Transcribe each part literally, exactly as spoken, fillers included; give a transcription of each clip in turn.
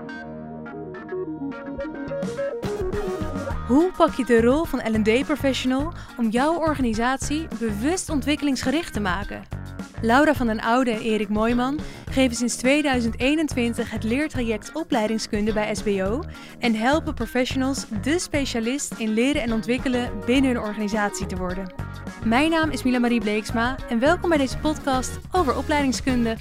Hoe pak je de rol van L en D-professional om jouw organisatie bewust ontwikkelingsgericht te maken? Laura van den Oude en Erik Mooijman geven sinds tweeduizend eenentwintig het leertraject opleidingskunde bij S B O en helpen professionals de specialist in leren en ontwikkelen binnen hun organisatie te worden. Mijn naam is Mila Marie Bleeksma en welkom bij deze podcast over opleidingskunde.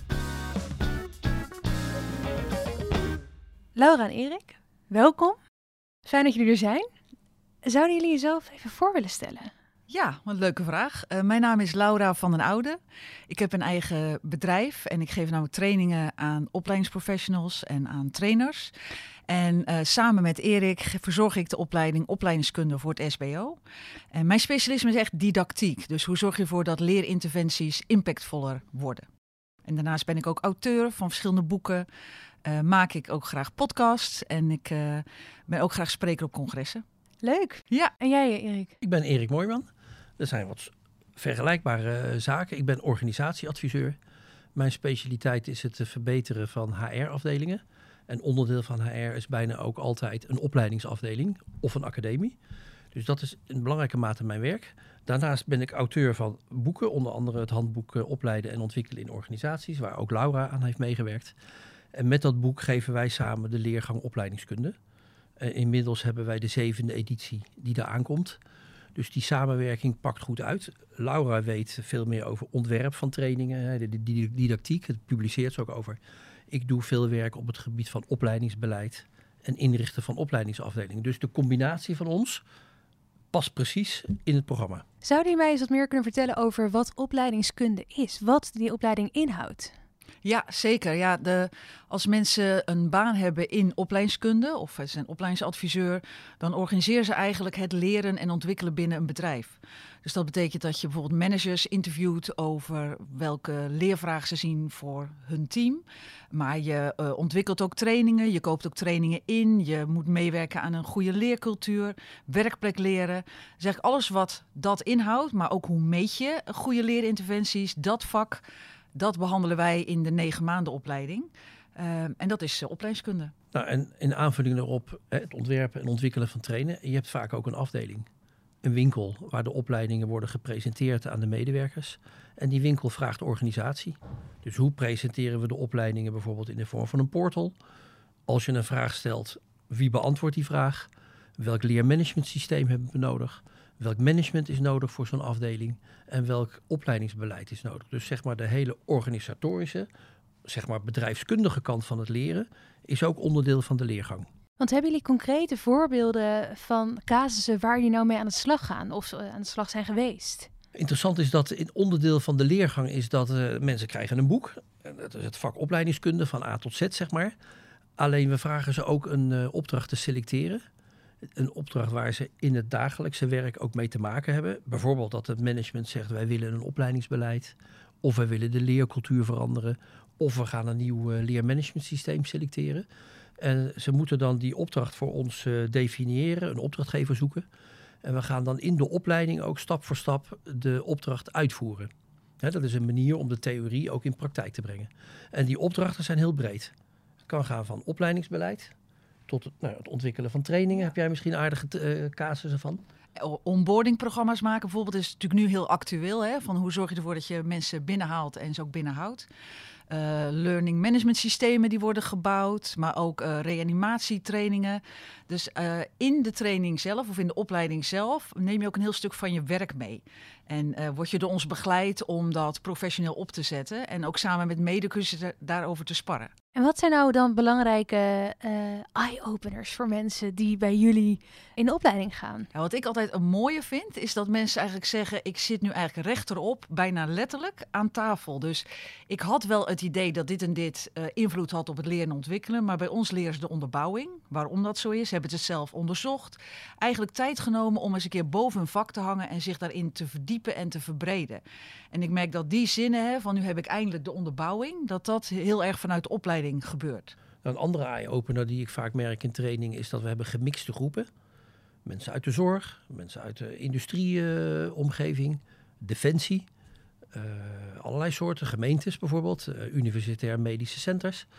Laura en Erik, welkom. Fijn dat jullie er zijn. Zouden jullie jezelf even voor willen stellen? Ja, wat een leuke vraag. Uh, mijn naam is Laura van den Oude. Ik heb een eigen bedrijf en ik geef nou trainingen aan opleidingsprofessionals en aan trainers. En uh, samen met Erik verzorg ik de opleiding opleidingskunde voor het S B O. En mijn specialisme is echt didactiek. Dus hoe zorg je ervoor dat leerinterventies impactvoller worden? En daarnaast ben ik ook auteur van verschillende boeken. Uh, maak ik ook graag podcasts en ik uh, ben ook graag spreker op congressen. Leuk. Ja. En jij, Erik? Ik ben Erik Mooijman. Er zijn wat vergelijkbare uh, zaken. Ik ben organisatieadviseur. Mijn specialiteit is het verbeteren van H R-afdelingen. En onderdeel van H R is bijna ook altijd een opleidingsafdeling of een academie. Dus dat is in belangrijke mate mijn werk. Daarnaast ben ik auteur van boeken, onder andere het handboek uh, Opleiden en Ontwikkelen in Organisaties, waar ook Laura aan heeft meegewerkt. En met dat boek geven wij samen de leergang opleidingskunde. Uh, inmiddels hebben wij de zevende editie die daar aankomt. Dus die samenwerking pakt goed uit. Laura weet veel meer over ontwerp van trainingen, de, de, de didactiek. Het publiceert ze ook over. Ik doe veel werk op het gebied van opleidingsbeleid en inrichten van opleidingsafdelingen. Dus de combinatie van ons past precies in het programma. Zouden jullie mij eens wat meer kunnen vertellen over wat opleidingskunde is? Wat die opleiding inhoudt? Ja, zeker. Ja, de, als mensen een baan hebben in opleidingskunde of ze zijn opleidingsadviseur, dan organiseren ze eigenlijk het leren en ontwikkelen binnen een bedrijf. Dus dat betekent dat je bijvoorbeeld managers interviewt over welke leervragen ze zien voor hun team. Maar je uh, ontwikkelt ook trainingen, je koopt ook trainingen in, je moet meewerken aan een goede leercultuur, werkplek leren. Dus eigenlijk alles wat dat inhoudt, maar ook hoe meet je goede leerinterventies, dat vak. Dat behandelen wij in de negen maanden opleiding. Uh, en dat is uh, opleidingskunde. Nou, en in aanvulling daarop, hè, het ontwerpen en ontwikkelen van trainen. Je hebt vaak ook een afdeling, een winkel, waar de opleidingen worden gepresenteerd aan de medewerkers. En die winkel vraagt organisatie. Dus hoe presenteren we de opleidingen bijvoorbeeld in de vorm van een portal? Als je een vraag stelt, wie beantwoordt die vraag? Welk leermanagementsysteem hebben we nodig? Welk management is nodig voor zo'n afdeling en welk opleidingsbeleid is nodig. Dus zeg maar de hele organisatorische, zeg maar bedrijfskundige kant van het leren is ook onderdeel van de leergang. Want hebben jullie concrete voorbeelden van casussen waar jullie nou mee aan de slag gaan of aan de slag zijn geweest? Interessant is dat een onderdeel van de leergang is dat uh, mensen krijgen een boek. Dat is het vak opleidingskunde van A tot Z, zeg maar. Alleen we vragen ze ook een uh, opdracht te selecteren. Een opdracht waar ze in het dagelijkse werk ook mee te maken hebben. Bijvoorbeeld dat het management zegt wij willen een opleidingsbeleid. Of wij willen de leercultuur veranderen. Of we gaan een nieuw uh, leermanagementsysteem selecteren. En ze moeten dan die opdracht voor ons uh, definiëren, een opdrachtgever zoeken. En we gaan dan in de opleiding ook stap voor stap de opdracht uitvoeren. He, dat is een manier om de theorie ook in praktijk te brengen. En die opdrachten zijn heel breed. Het kan gaan van opleidingsbeleid tot het, nou, het ontwikkelen van trainingen. Heb jij misschien aardige uh, casussen van? Onboardingprogramma's maken bijvoorbeeld is natuurlijk nu heel actueel. Hè? Van hoe zorg je ervoor dat je mensen binnenhaalt en ze ook binnenhoudt. Uh, learning management systemen die worden gebouwd, maar ook uh, reanimatietrainingen. Dus uh, in de training zelf of in de opleiding zelf neem je ook een heel stuk van je werk mee. En uh, word je door ons begeleid om dat professioneel op te zetten en ook samen met medecursussen daarover te sparren. En wat zijn nou dan belangrijke uh, eye-openers voor mensen die bij jullie in de opleiding gaan? Ja, wat ik altijd een mooie vind, is dat mensen eigenlijk zeggen, ik zit nu eigenlijk rechterop, bijna letterlijk, aan tafel. Dus ik had wel het idee dat dit en dit uh, invloed had op het leren en ontwikkelen, maar bij ons leren ze de onderbouwing. Waarom dat zo is, hebben ze het zelf onderzocht. Eigenlijk tijd genomen om eens een keer boven hun vak te hangen en zich daarin te verdiepen en te verbreden. En ik merk dat die zinnen, hè, van nu heb ik eindelijk de onderbouwing, dat dat heel erg vanuit de opleiding gebeurt. Een andere eye-opener die ik vaak merk in training is dat we hebben gemixte groepen. Mensen uit de zorg, mensen uit de industrieomgeving, uh, defensie, uh, allerlei soorten, gemeentes bijvoorbeeld, uh, universitair medische centers.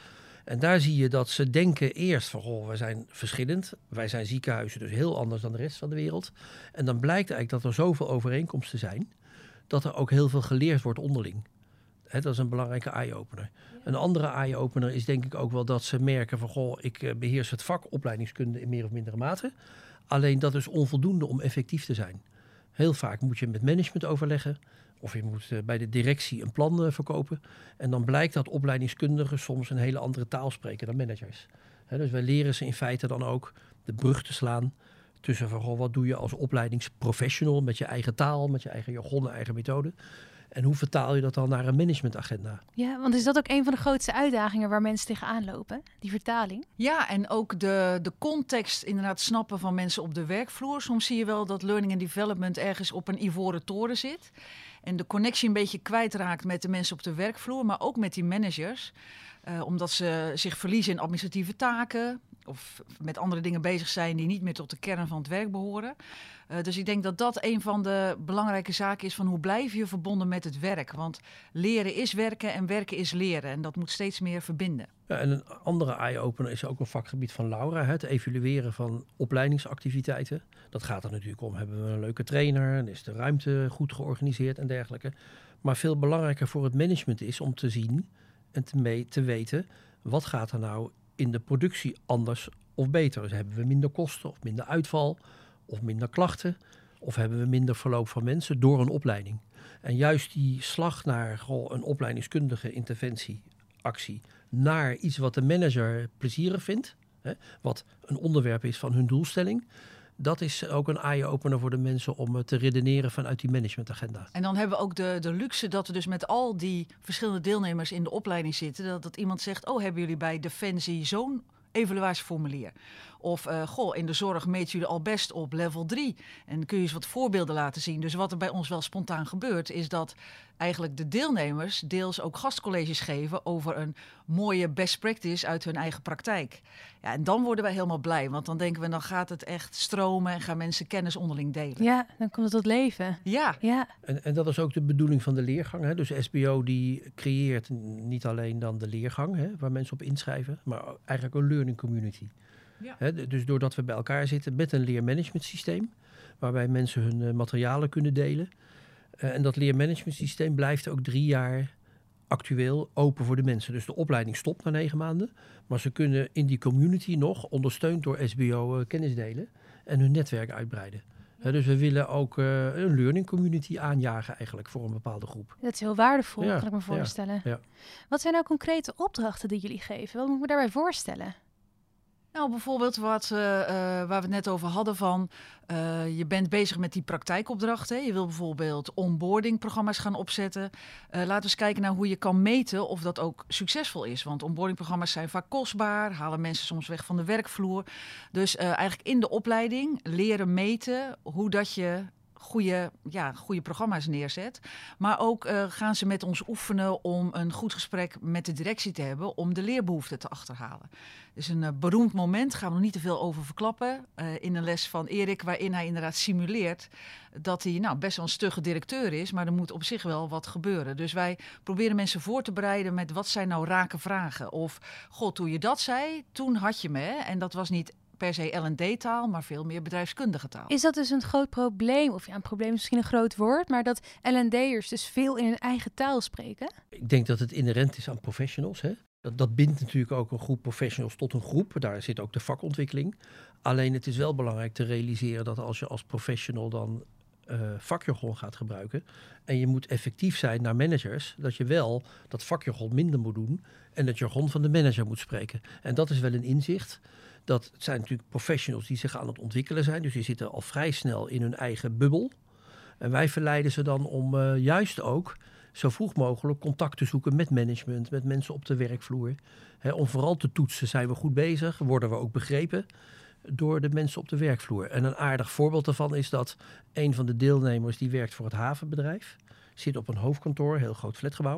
En daar zie je dat ze denken eerst van, goh, wij zijn verschillend. Wij zijn ziekenhuizen, dus heel anders dan de rest van de wereld. En dan blijkt eigenlijk dat er zoveel overeenkomsten zijn, dat er ook heel veel geleerd wordt onderling. He, dat is een belangrijke eye-opener. Ja. Een andere eye-opener is denk ik ook wel dat ze merken van, goh, ik beheers het vak opleidingskunde in meer of mindere mate. Alleen dat is onvoldoende om effectief te zijn. Heel vaak moet je met management overleggen. Of je moet uh, bij de directie een plan uh, verkopen. En dan blijkt dat opleidingskundigen soms een hele andere taal spreken dan managers. He, dus wij leren ze in feite dan ook de brug te slaan tussen van, goh, wat doe je als opleidingsprofessional met je eigen taal, met je eigen jargon, eigen methode. En hoe vertaal je dat dan naar een managementagenda? Ja, want is dat ook een van de grootste uitdagingen waar mensen tegenaan lopen? Die vertaling? Ja, en ook de, de context inderdaad snappen van mensen op de werkvloer. Soms zie je wel dat learning and development ergens op een ivoren toren zit. En de connectie een beetje kwijtraakt met de mensen op de werkvloer, maar ook met die managers. Uh, omdat ze zich verliezen in administratieve taken of met andere dingen bezig zijn die niet meer tot de kern van het werk behoren. Uh, dus ik denk dat dat een van de belangrijke zaken is van hoe blijf je verbonden met het werk. Want leren is werken en werken is leren. En dat moet steeds meer verbinden. Ja, en een andere eye-opener is ook een vakgebied van Laura. Het evalueren van opleidingsactiviteiten. Dat gaat er natuurlijk om. Hebben we een leuke trainer? En is de ruimte goed georganiseerd en dergelijke. Maar veel belangrijker voor het management is om te zien en te, mee, te weten, wat gaat er nou in de productie anders of beter? Dus hebben we minder kosten of minder uitval of minder klachten? Of hebben we minder verloop van mensen door een opleiding? En juist die slag naar goh, een opleidingskundige interventieactie naar iets wat de manager plezierig vindt, hè, wat een onderwerp is van hun doelstelling, dat is ook een eye-opener voor de mensen om te redeneren vanuit die managementagenda. En dan hebben we ook de, de luxe dat we dus met al die verschillende deelnemers in de opleiding zitten. Dat, dat iemand zegt, oh, hebben jullie bij Defensie zo'n evaluatieformulier? Of, uh, goh, in de zorg meten jullie al best op level drie. En kun je eens wat voorbeelden laten zien. Dus wat er bij ons wel spontaan gebeurt, is dat eigenlijk de deelnemers deels ook gastcolleges geven over een mooie best practice uit hun eigen praktijk. Ja, en dan worden wij helemaal blij, want dan denken we, dan gaat het echt stromen en gaan mensen kennis onderling delen. Ja, dan komt het tot leven. Ja. ja. En, en dat is ook de bedoeling van de leergang. Hè? Dus S B O die creëert niet alleen dan de leergang, hè, waar mensen op inschrijven, maar eigenlijk een learning community. Ja. He, dus doordat we bij elkaar zitten met een leermanagement systeem, waarbij mensen hun uh, materialen kunnen delen. Uh, en dat leermanagement systeem blijft ook drie jaar actueel open voor de mensen. Dus de opleiding stopt na negen maanden, maar ze kunnen in die community nog, ondersteund door S B O, uh, kennis delen en hun netwerk uitbreiden. He, dus we willen ook uh, een learning community aanjagen eigenlijk voor een bepaalde groep. Dat is heel waardevol, ja, kan ik me voorstellen. Ja, ja. Wat zijn nou concrete opdrachten die jullie geven? Wat moet ik me daarbij voorstellen? Nou, bijvoorbeeld wat, uh, uh, waar we het net over hadden van, uh, je bent bezig met die praktijkopdrachten. Je wil bijvoorbeeld onboardingprogramma's gaan opzetten. Uh, laten we eens kijken naar hoe je kan meten of dat ook succesvol is. Want onboardingprogramma's zijn vaak kostbaar, halen mensen soms weg van de werkvloer. Dus uh, eigenlijk in de opleiding leren meten hoe dat je goede, ja, goede programma's neerzet. Maar ook uh, gaan ze met ons oefenen om een goed gesprek met de directie te hebben om de leerbehoeften te achterhalen. Dus een uh, beroemd moment, gaan we nog niet te veel over verklappen, uh, in een les van Erik, waarin hij inderdaad simuleert dat hij nou, best wel een stugge directeur is, maar er moet op zich wel wat gebeuren. Dus wij proberen mensen voor te bereiden met wat zijn nou rake vragen. Of, god, toen je dat zei, toen had je me, hè? En dat was niet per se L en D-taal, maar veel meer bedrijfskundige taal. Is dat dus een groot probleem? Of ja, een probleem is misschien een groot woord, maar dat L en D'ers dus veel in hun eigen taal spreken? Ik denk dat het inherent is aan professionals. Hè? Dat, dat bindt natuurlijk ook een groep professionals tot een groep. Daar zit ook de vakontwikkeling. Alleen het is wel belangrijk te realiseren dat als je als professional dan uh, vakjargon gaat gebruiken en je moet effectief zijn naar managers, dat je wel dat vakjargon minder moet doen en het jargon van de manager moet spreken. En dat is wel een inzicht. Dat het zijn natuurlijk professionals die zich aan het ontwikkelen zijn. Dus die zitten al vrij snel in hun eigen bubbel. En wij verleiden ze dan om uh, juist ook zo vroeg mogelijk contact te zoeken met management, met mensen op de werkvloer. He, om vooral te toetsen, zijn we goed bezig? Worden we ook begrepen door de mensen op de werkvloer? En een aardig voorbeeld daarvan is dat een van de deelnemers die werkt voor het havenbedrijf, zit op een hoofdkantoor, een heel groot flatgebouw.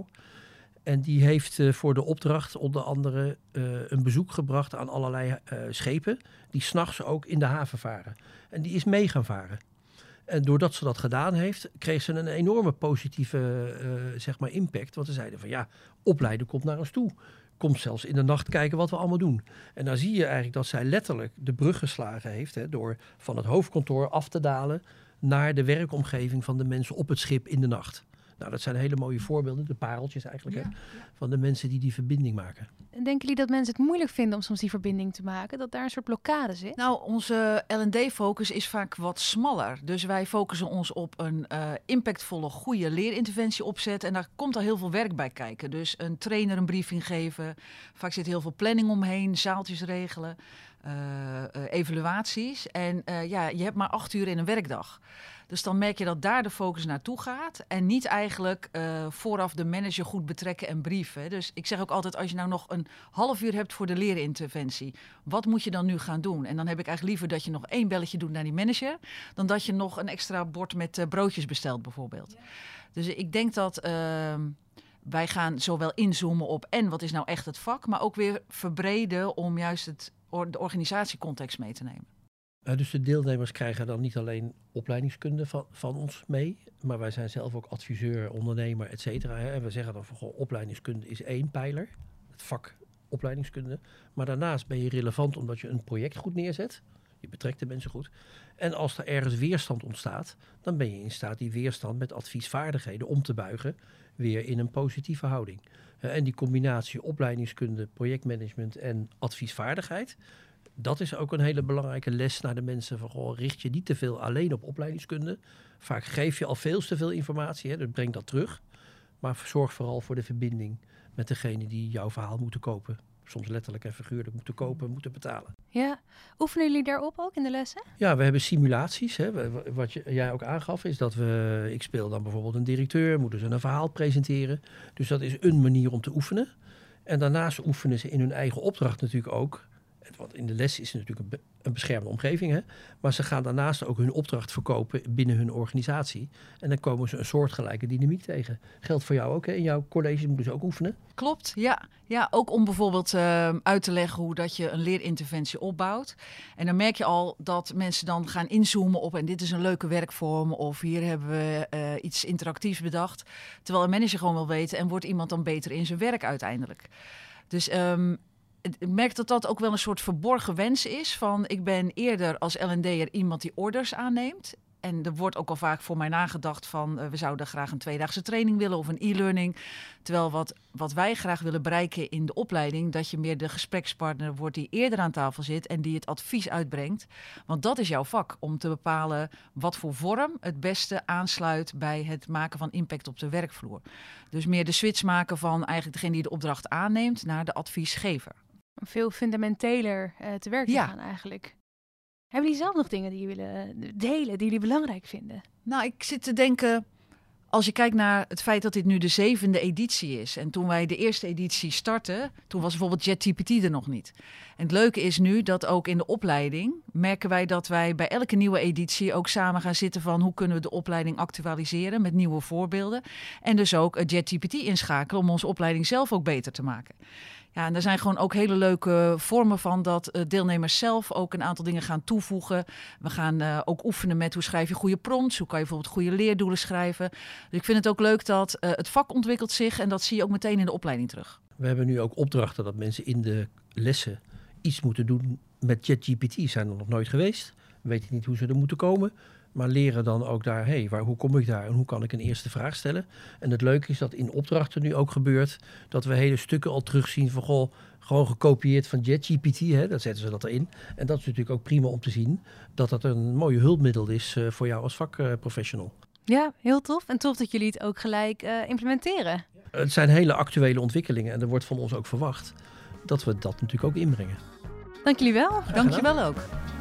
En die heeft uh, voor de opdracht onder andere uh, een bezoek gebracht aan allerlei uh, schepen die 's nachts ook in de haven varen. En die is mee gaan varen. En doordat ze dat gedaan heeft, kreeg ze een enorme positieve uh, zeg maar impact. Want ze zeiden van ja, opleiden komt naar ons toe. komt zelfs in de nacht kijken wat we allemaal doen. En dan zie je eigenlijk dat zij letterlijk de brug geslagen heeft, hè, door van het hoofdkantoor af te dalen naar de werkomgeving van de mensen op het schip in de nacht. Nou, dat zijn hele mooie voorbeelden, de pareltjes eigenlijk, Ja, hè, ja. van de mensen die die verbinding maken. Denken jullie dat mensen het moeilijk vinden om soms die verbinding te maken? Dat daar een soort blokkade zit? Nou, onze L en D-focus is vaak wat smaller. Dus wij focussen ons op een uh, impactvolle, goede leerinterventie opzetten. En daar komt al heel veel werk bij kijken. Dus een trainer een briefing geven. Vaak zit heel veel planning omheen, zaaltjes regelen, uh, uh, evaluaties. En uh, ja, je hebt maar acht uur in een werkdag. Dus dan merk je dat daar de focus naartoe gaat. En niet eigenlijk uh, vooraf de manager goed betrekken en brieven. Dus ik zeg ook altijd, als je nou nog een half uur hebt voor de leerinterventie, wat moet je dan nu gaan doen? En dan heb ik eigenlijk liever dat je nog één belletje doet naar die manager, dan dat je nog een extra bord met uh, broodjes bestelt bijvoorbeeld. Ja. Dus ik denk dat uh, wij gaan zowel inzoomen op en wat is nou echt het vak, maar ook weer verbreden om juist het, de organisatiecontext mee te nemen. Uh, dus de deelnemers krijgen dan niet alleen opleidingskunde van, van ons mee, maar wij zijn zelf ook adviseur, ondernemer, et cetera. Hè. En we zeggen dan van, goh, opleidingskunde is één pijler, het vak opleidingskunde. Maar daarnaast ben je relevant omdat je een project goed neerzet. Je betrekt de mensen goed. En als er ergens weerstand ontstaat, dan ben je in staat die weerstand met adviesvaardigheden om te buigen weer in een positieve houding. Uh, en die combinatie opleidingskunde, projectmanagement en adviesvaardigheid, dat is ook een hele belangrijke les naar de mensen. Van, goh, richt je niet te veel alleen op opleidingskunde. Vaak geef je al veel te veel informatie, hè, dus breng dat terug. Maar zorg vooral voor de verbinding met degene die jouw verhaal moeten kopen. Soms letterlijk en figuurlijk moeten kopen, moeten betalen. Ja, oefenen jullie daarop ook in de lessen? Ja, we hebben simulaties. Hè. Wat je, jij ook aangaf is dat we, ik speel dan bijvoorbeeld een directeur, moeten ze een verhaal presenteren. Dus dat is een manier om te oefenen. En daarnaast oefenen ze in hun eigen opdracht natuurlijk ook. Want in de les is het natuurlijk een, be- een beschermde omgeving. Hè? Maar ze gaan daarnaast ook hun opdracht verkopen binnen hun organisatie. En dan komen ze een soortgelijke dynamiek tegen. Geldt voor jou ook, hè? In jouw college moeten ze ook oefenen? Klopt, ja. Ja, ook om bijvoorbeeld uh, uit te leggen hoe dat je een leerinterventie opbouwt. En dan merk je al dat mensen dan gaan inzoomen op, en dit is een leuke werkvorm, of hier hebben we uh, iets interactiefs bedacht. Terwijl een manager gewoon wil weten, en wordt iemand dan beter in zijn werk uiteindelijk. Dus Um, ik merk dat dat ook wel een soort verborgen wens is van, ik ben eerder als L en D'er iemand die orders aanneemt. En er wordt ook al vaak voor mij nagedacht van, uh, we zouden graag een tweedaagse training willen of een e-learning. Terwijl wat, wat wij graag willen bereiken in de opleiding, dat je meer de gesprekspartner wordt die eerder aan tafel zit en die het advies uitbrengt. Want dat is jouw vak, om te bepalen wat voor vorm het beste aansluit bij het maken van impact op de werkvloer. Dus meer de switch maken van eigenlijk degene die de opdracht aanneemt naar de adviesgever. Veel fundamenteler uh, te werk te Ja. gaan eigenlijk. Hebben jullie zelf nog dingen die jullie willen delen, die jullie belangrijk vinden? Nou, ik zit te denken, als je kijkt naar het feit dat dit nu de zevende editie is. En toen wij de eerste editie startten, toen was bijvoorbeeld ChatGPT er nog niet. En het leuke is nu dat ook in de opleiding merken wij dat wij bij elke nieuwe editie ook samen gaan zitten van, hoe kunnen we de opleiding actualiseren met nieuwe voorbeelden. En dus ook ChatGPT inschakelen om onze opleiding zelf ook beter te maken. Ja, en er zijn gewoon ook hele leuke vormen van dat uh, deelnemers zelf ook een aantal dingen gaan toevoegen. We gaan uh, ook oefenen met hoe schrijf je goede prompts, hoe kan je bijvoorbeeld goede leerdoelen schrijven. Dus ik vind het ook leuk dat uh, het vak ontwikkelt zich en dat zie je ook meteen in de opleiding terug. We hebben nu ook opdrachten dat mensen in de lessen iets moeten doen met ChatGPT. Zijn er nog nooit geweest, weten niet hoe ze er moeten komen. Maar leren dan ook daar, hé, hey, waar, hoe kom ik daar en hoe kan ik een eerste vraag stellen? En het leuke is dat in opdrachten nu ook gebeurt dat we hele stukken al terugzien van, goh, gewoon gekopieerd van ChatGPT, hè, dan zetten ze dat erin. En dat is natuurlijk ook prima om te zien dat dat een mooie hulpmiddel is uh, voor jou als vakprofessional. Uh, ja, heel tof. En tof dat jullie het ook gelijk uh, implementeren. Het zijn hele actuele ontwikkelingen en er wordt van ons ook verwacht dat we dat natuurlijk ook inbrengen. Dank jullie wel. Dank je wel ook.